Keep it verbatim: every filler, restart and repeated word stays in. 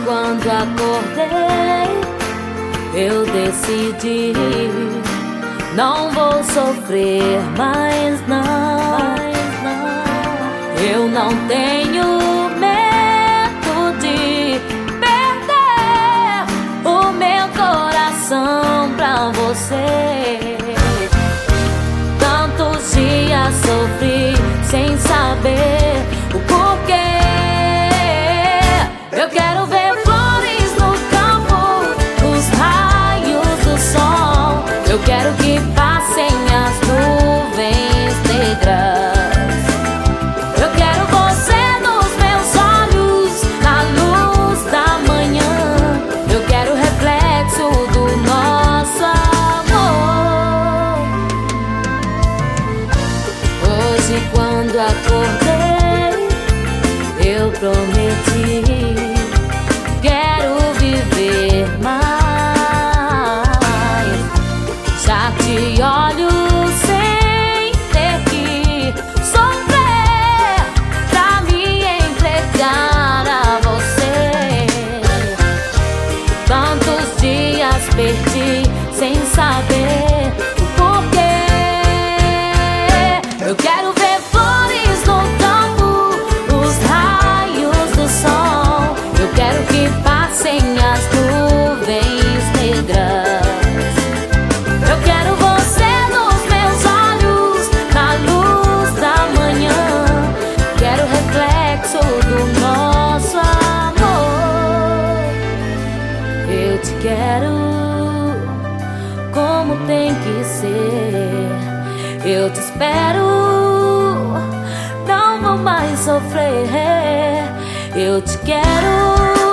quando acordei, eu decidi, não vou sofrer mais não. Eu não tenho medo de perder o meu coração pra você. Tantos dias sofri sem saber o porquê. Eu quero ver flores no campo, os raios do sol. Eu quero que passem as nuvens negras. Eu quero você nos meus olhos, na luz da manhã. Eu quero o reflexo do nosso amor. Hoje quando acordei, eu prometi, quero viver mais. Já te olho sem ter que sofrer pra me entregar a você. Tantos dias perdi sem saber o porquê. Eu quero ver flores no campo, os raios do sol. Eu quero que passem as nuvens negras. Eu quero você nos meus olhos, na luz da manhã. Quero o reflexo do nosso amor. Eu te quero como tem que ser. Eu te espero, não vou mais sofrer. Eu te quero